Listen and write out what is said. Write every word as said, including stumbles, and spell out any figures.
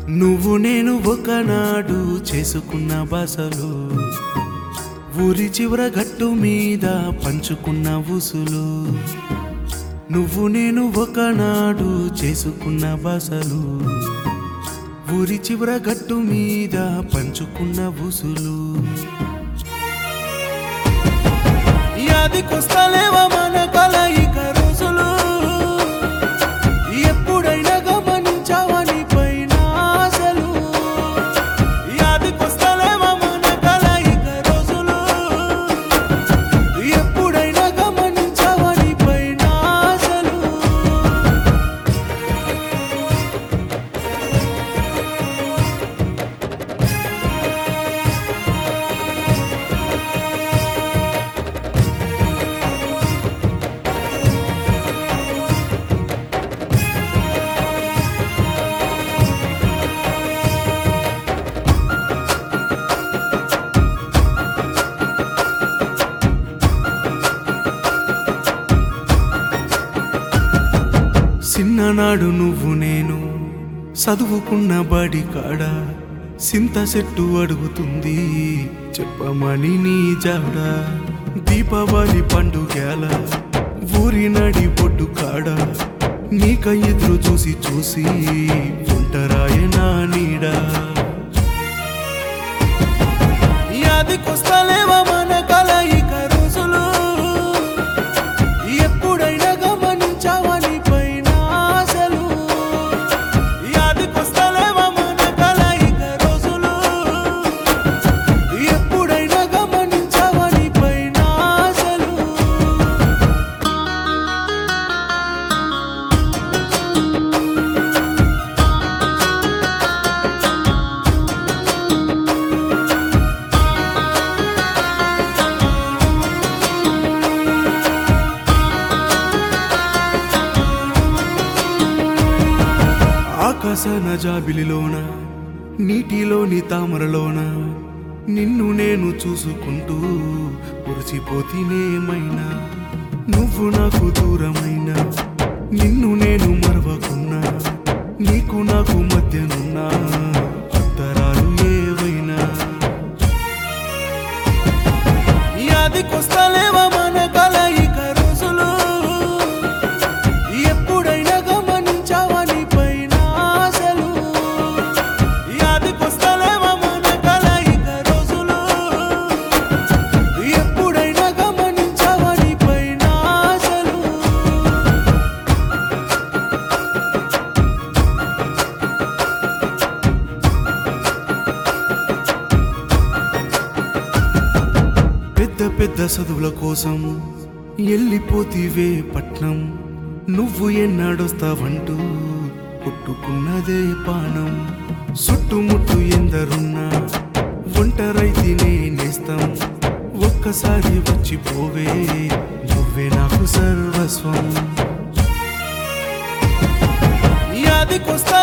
నువ్వు నేను ఒకనాడు చేసుకున్న బాసలు, ఊరి చివర గట్టు మీద పంచుకున్న ఊసులు. నువ్వు నేను ఒకనాడు చేసుకున్న బాసలు, ఊరి చివర గట్టు మీద పంచుకున్న ఊసులు. యాదికొస్తలేవా మన కలయిక రోజులు, ఎప్పుడైనా గమనించావా నీ పైన ఆశలు. యాదికొస్తలేవా మన కలయిక రోజులు, ఎప్పుడైనా గమనించావా నీ పైన ఆశలు. చిన్ననాడు నువ్వు నేను చదువుకున్న బడి కాడ సింత చెట్టు అడుగుతుంది చెప్పమని నీ జాడ. దీపావళి పండుగల ఊరి నడి పొట్టు కాడ నీక ఎదురు చూసి చూసి ఒంటరాయ నా నీడ. యాదికొస్తలేవా మన కలయిక రోజులు, ఎప్పుడైనా గమనించావా నీ పైన ఆశలు. యాదికొస్తలేవా మన కలయిక రోజులు, ఎప్పుడైనా గమనించావా నీ పైన ఆశలు. ఆకాశన జాబిలిలోన నీటిలోని తామరలోన నిన్ను నేను చూసుకుంటూ మురిసిపోతినేమైనా. నువ్వు నాకు దూరమైన నిన్ను నేను మరవకున్నా, నీకు నాకు మధ్యనున్నా అత్తరాలు ఏవైనా. యాదికొస్తలేవా మన కలయిక రోజులు, ఎప్పుడైనా గమనించావా నీ పైన ఆశలు. యాదికొస్తలేవా మన కలయిక రోజులు, ఎప్పుడైనా గమనించావా నీ పైన ఆశలు. పెద్ద పెద్ద చదువుల కోసం ఎల్లిపోతివే పట్నం, నువ్వు ఎన్నాడొస్తావంటూ పుట్టుకున్నదే పానం. చుట్టుముట్టు ఎందరున్నా ఒంటరైతినే నేస్తం, ఒక్కసారి వచ్చిపోవే నువ్వే నాకు సర్వస్వం. యాదికొస్తా